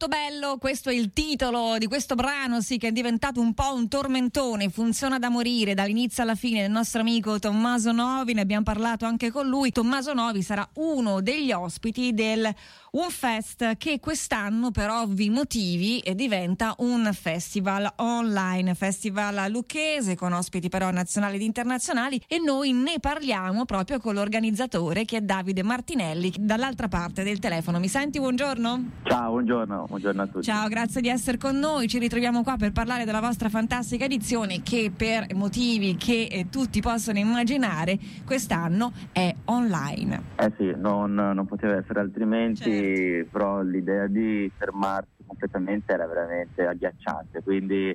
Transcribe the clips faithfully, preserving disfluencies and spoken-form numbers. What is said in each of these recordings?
molto bello, questo è il titolo di questo brano, sì, che è diventato un po' un tormentone, funziona da morire dall'inizio alla fine, del nostro amico Tommaso Novi, ne abbiamo parlato anche con lui. Tommaso Novi sarà uno degli ospiti del Unfest, che quest'anno per ovvi motivi diventa un festival online, festival lucchese con ospiti però nazionali ed internazionali, e noi ne parliamo proprio con l'organizzatore, che è Davide Martinelli, dall'altra parte del telefono. Mi senti? Buongiorno. Ciao, buongiorno, buongiorno a tutti. Ciao, grazie di essere con noi. Ci ritroviamo qua per parlare della vostra fantastica edizione che, per motivi che eh, tutti possono immaginare, quest'anno è online. Eh sì, non, non poteva essere altrimenti, certo. Però l'idea di fermarsi completamente era veramente agghiacciante, quindi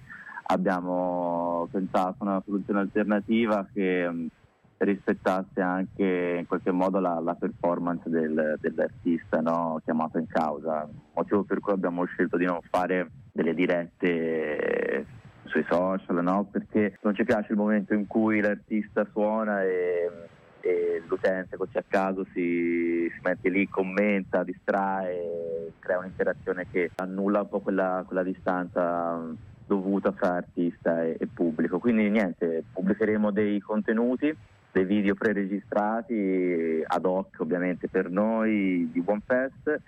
abbiamo pensato a una soluzione alternativa che mh, rispettasse anche in qualche modo la, la performance del, dell'artista, no? Chiamato in causa, motivo per cui abbiamo scelto di non fare delle dirette sui social, no? Perché non ci piace il momento in cui l'artista suona e, e l'utente così a caso si, si mette lì, commenta, distrae, crea un'interazione che annulla un po' quella, quella distanza dovuta fra artista e, e pubblico. Quindi niente, pubblicheremo dei contenuti, dei video preregistrati ad hoc ovviamente per noi di Unfest,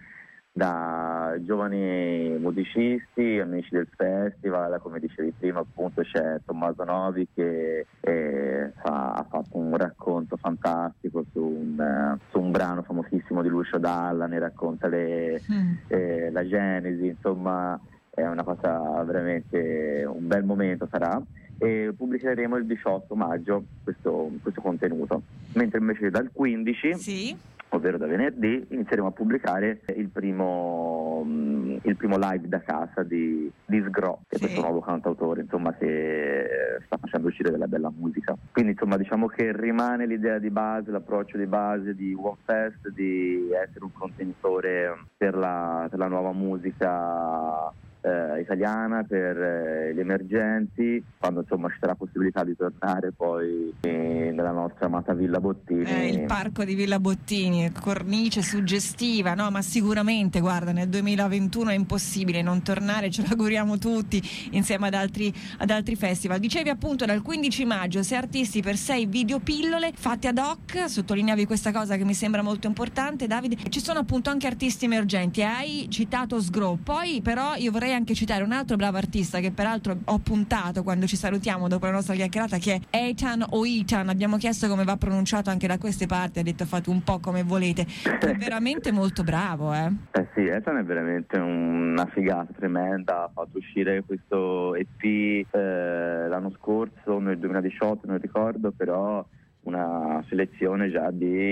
da giovani musicisti, amici del festival. Come dicevi prima, appunto c'è Tommaso Novi che eh, fa, ha fatto un racconto fantastico su un, uh, su un brano famosissimo di Lucio Dalla, ne racconta le, mm. eh, la genesi, insomma è una cosa veramente, un bel momento sarà, e pubblicheremo il diciotto maggio questo, questo contenuto, mentre invece dal quindici, sì, ovvero da venerdì, inizieremo a pubblicare il primo, il primo live da casa di, di Sgro, che è sì. questo nuovo cantautore, insomma, che sta facendo uscire della bella musica. Quindi insomma diciamo che rimane l'idea di base, l'approccio di base di Unfest di essere un contenitore per la, per la nuova musica Eh, italiana, per eh, gli emergenti, quando insomma ci sarà possibilità di tornare poi eh, nella nostra amata Villa Bottini, eh, il parco di Villa Bottini, cornice suggestiva, no? Ma sicuramente, guarda, nel duemilaventuno è impossibile non tornare, ce lo auguriamo tutti, insieme ad altri, ad altri festival. Dicevi appunto dal quindici maggio sei artisti per sei videopillole fatte ad hoc, sottolineavi questa cosa che mi sembra molto importante, Davide. Ci sono appunto anche artisti emergenti, hai citato Sgro, poi però io vorrei anche citare un altro bravo artista che peraltro ho puntato quando ci salutiamo dopo la nostra chiacchierata, che è Eitan o Eitan, abbiamo chiesto come va pronunciato anche da queste parti, ha detto fate un po' come volete, è veramente molto bravo. Eh, eh sì, Eitan è veramente una figata tremenda, ha fatto uscire questo E P eh, l'anno scorso, nel duemiladiciotto non ricordo, però una selezione già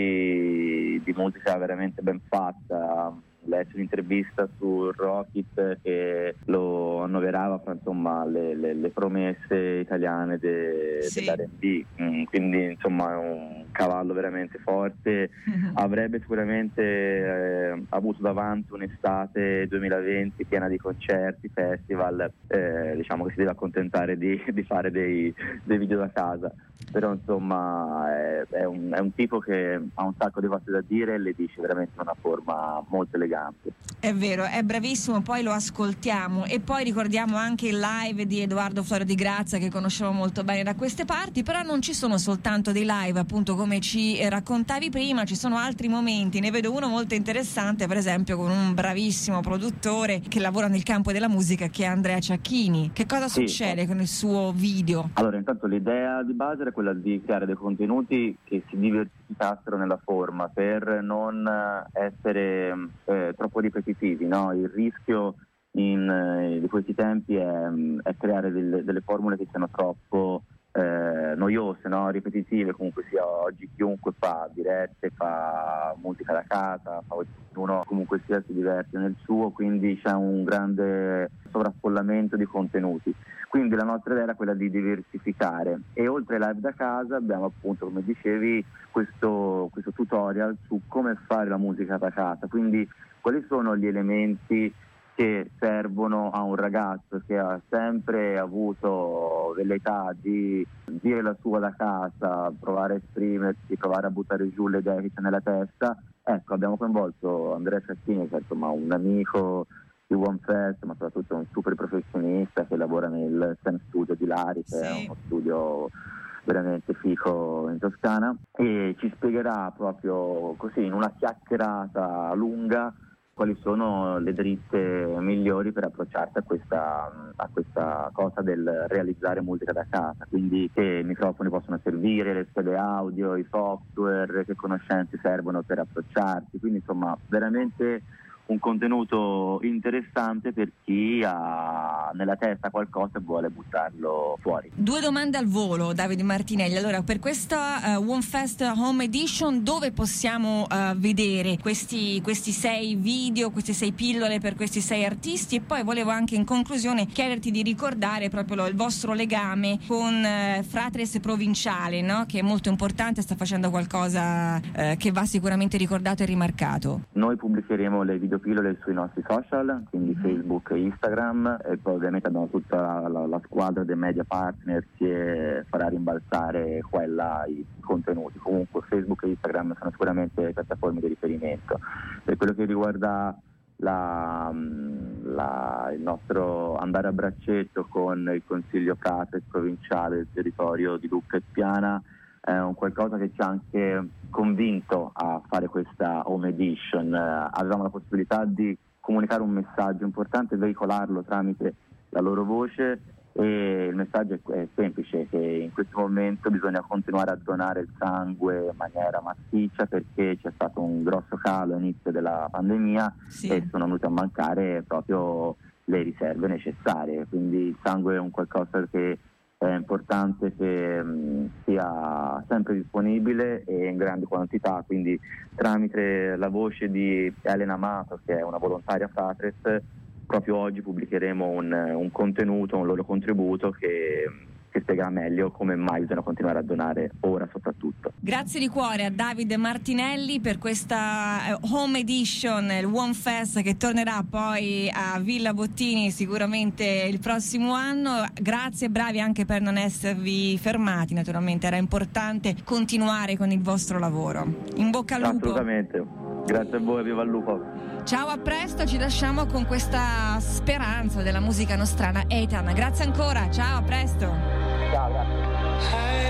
di, di musica veramente ben fatta. Letto un'intervista su Rocket che lo annoverava fra insomma le, le, le promesse italiane de, sì. dell'R and B, mm, quindi insomma è un cavallo veramente forte. Mm-hmm. Avrebbe sicuramente eh, avuto davanti un'estate duemilaventi piena di concerti, festival, eh, diciamo che si deve accontentare di, di fare dei, dei video da casa, però insomma è, è, un, è un tipo che ha un sacco di cose da dire e le dice veramente in una forma molto elegante. È vero, è bravissimo, poi lo ascoltiamo e poi ricordiamo anche il live di Edoardo Floro di Grazia che conosciamo molto bene da queste parti, però non ci sono soltanto dei live, appunto come ci raccontavi prima, ci sono altri momenti, ne vedo uno molto interessante per esempio con un bravissimo produttore che lavora nel campo della musica che è Andrea Ciacchini. Che cosa sì, succede con il suo video? Allora intanto l'idea di base era quella di creare dei contenuti che si diversificassero nella forma per non essere eh, troppo ripetitivi, no? Il rischio in, eh, di questi tempi è, è creare delle, delle formule che siano troppo eh, noiose, no? Ripetitive. Comunque sia oggi chiunque fa dirette, fa musica da casa, fa ognuno comunque sia si diverte nel suo, quindi c'è un grande sovraffollamento di contenuti. Quindi la nostra idea era quella di diversificare e oltre ai live da casa abbiamo appunto, come dicevi, questo, questo tutorial su come fare la musica da casa, quindi quali sono gli elementi che servono a un ragazzo che ha sempre avuto velleità di dire la sua da casa, provare a esprimersi, provare a buttare giù le idee che c'è nella testa. Ecco, abbiamo coinvolto Andrea Ciacchini, che è insomma un amico di One Fest, ma soprattutto un super professionista che lavora nel Zen Studio di Lari, che sì. è uno studio veramente fico in Toscana, e ci spiegherà proprio così in una chiacchierata lunga quali sono le dritte migliori per approcciarsi a questa, a questa cosa del realizzare musica da casa, quindi che i microfoni possono servire, le schede audio, i software, che conoscenze servono per approcciarsi, quindi insomma veramente un contenuto interessante per chi ha nella testa qualcosa e vuole buttarlo fuori. Due domande al volo, Davide Martinelli. Allora, per questa uh, One Fest Home Edition, dove possiamo uh, vedere questi, questi sei video, queste sei pillole per questi sei artisti? E poi volevo anche in conclusione chiederti di ricordare proprio lo, il vostro legame con uh, Fratres Provinciale, no? Che è molto importante, sta facendo qualcosa uh, che va sicuramente ricordato e rimarcato. Noi pubblicheremo le video pillole sui nostri social, quindi mm. Facebook e Instagram, e poi ovviamente abbiamo tutta la, la squadra dei media partners che farà rimbalzare quella i contenuti. Comunque Facebook e Instagram sono sicuramente piattaforme di riferimento. Per quello che riguarda la, la, il nostro andare a braccetto con il Consiglio Fratres provinciale del territorio di Lucca e Piana, è un qualcosa che ci ha anche convinto a fare questa home edition. Avevamo la possibilità di comunicare un messaggio importante e veicolarlo tramite la loro voce, e il messaggio è, è semplice, che in questo momento bisogna continuare a donare il sangue in maniera massiccia, perché c'è stato un grosso calo all'inizio della pandemia sì. e sono venute a mancare proprio le riserve necessarie, quindi il sangue è un qualcosa che è importante che mh, sia sempre disponibile e in grandi quantità, quindi tramite la voce di Elena Amato, che è una volontaria Fratres, proprio oggi pubblicheremo un, un contenuto, un loro contributo che, che spiegherà meglio come mai bisogna continuare a donare ora soprattutto. Grazie di cuore a Davide Martinelli per questa home edition, il One Fest, che tornerà poi a Villa Bottini sicuramente il prossimo anno. Grazie, bravi anche per non esservi fermati, naturalmente era importante continuare con il vostro lavoro. In bocca al lupo. Assolutamente, grazie a voi, viva il lupo. Ciao, a presto, ci lasciamo con questa speranza della musica nostrana. Eitan, grazie ancora, ciao, a presto. Ciao, grazie.